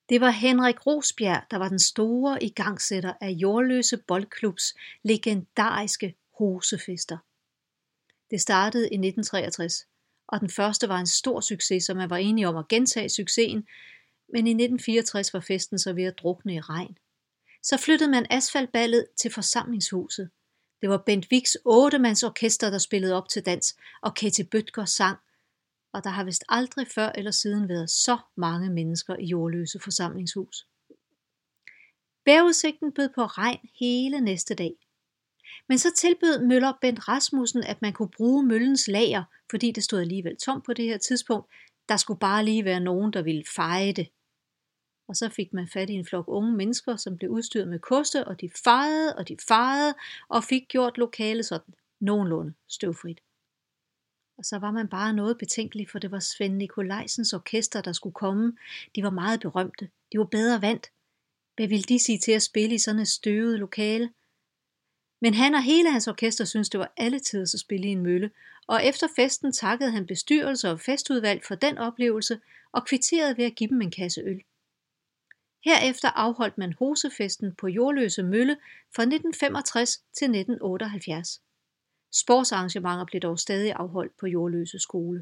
Det var Henrik Rosbjerg, der var den store igangsætter af Jordløse Boldklubs legendariske hosefester. Det startede i 1963, og den første var en stor succes, så man var enige om at gentage succesen, men i 1964 var festen så ved at drukne i regn. Så flyttede man asfaltballet til forsamlingshuset. Det var Bent Wiks 8-mands orkester, der spillede op til dans, og Ketty Bødker sang, og der har vist aldrig før eller siden været så mange mennesker i Jordløse forsamlingshus. Vejrudsigten bød på regn hele næste dag. Men så tilbød møller Bent Rasmussen, at man kunne bruge møllens lager, fordi det stod alligevel tomt på det her tidspunkt. Der skulle bare lige være nogen, der ville feje det. Og så fik man fat i en flok unge mennesker, som blev udstyret med koste, og de fejede og fik gjort lokalet sådan nogenlunde støvfrit. Og så var man bare noget betænkelig, for det var Svend Nikolajsens orkester, der skulle komme. De var meget berømte. De var bedre vant. Hvad ville de sige til at spille i sådan et støvet lokale? Men han og hele hans orkester syntes, det var alle tider at spille i en mølle, og efter festen takkede han bestyrelse og festudvalg for den oplevelse og kvitterede ved at give dem en kasse øl. Herefter afholdt man hosefesten på Jordløse Mølle fra 1965 til 1978. Sportsarrangementer blev dog stadig afholdt på Jordløse Skole.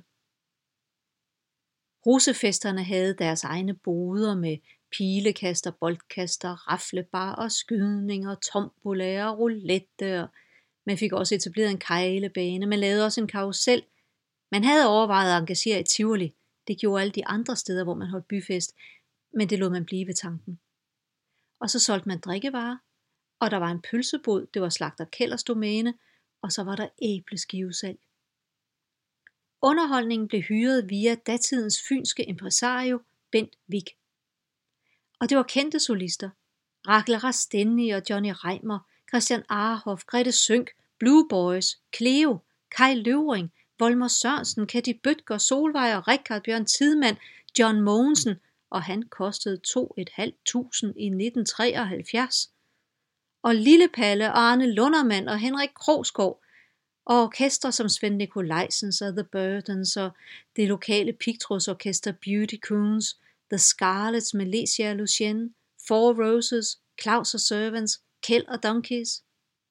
Hosefesterne havde deres egne boder med pilekaster, boldkaster, raflebar og skydninger, tombolaer og roulette. Og man fik også etableret en kejlebane, man lavede også en karusel. Man havde overvejet at engagere i Tivoli. Det gjorde alle de andre steder, hvor man holdt byfest, men det lod man blive ved tanken. Og så solgte man drikkevarer, og der var en pølsebod, det var slagter Kellers domæne, og så var der æbleskivesalg. Underholdningen blev hyret via datidens fynske impresario Bent Wik. Og det var kendte solister. Rachel Rastenni og Johnny Reimer, Christian Arhoff, Grete Sønck, Blue Boys, Cleo, Kai Løvring, Volmer Sørensen, Ketty Bødker, Solvej og Richard Bjørn Tidemand, John Mogensen, og han kostede 2.500 i 1973. Og Lille Palle og Arne Lundermand og Henrik Krogsgaard, og orkester som Svend Nikolajsens og The Burdens og det lokale pigtrådsorkester Beauty Coons, The Scarlets med Lecia og Lucienne, Four Roses, Claus og Servants, Kjeld og Donkeys.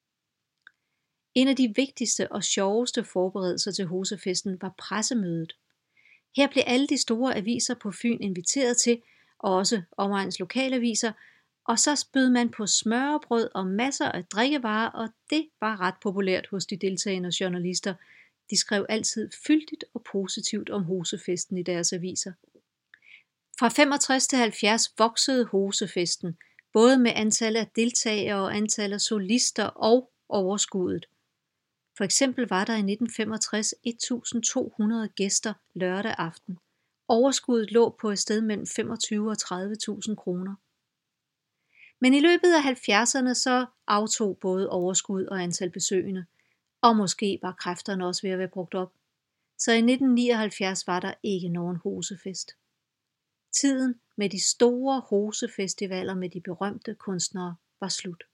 En af de vigtigste og sjoveste forberedelser til hosefesten var pressemødet. Her blev alle de store aviser på Fyn inviteret til, og også omegns lokalaviser, og så bød man på smørrebrød og masser af drikkevarer, og det var ret populært hos de deltagende journalister. De skrev altid fyldigt og positivt om hosefesten i deres aviser. Fra 65 til 70 voksede hosefesten, både med antal af deltagere og antal af solister og overskuddet. For eksempel var der i 1965 1.200 gæster lørdag aften. Overskuddet lå på et sted mellem 25 og 30.000 kroner. Men i løbet af 70'erne så aftog både overskud og antal besøgende, og måske var kræfterne også ved at være brugt op. Så i 1979 var der ikke nogen hosefest. Tiden med de store hosefestivaler med de berømte kunstnere var slut.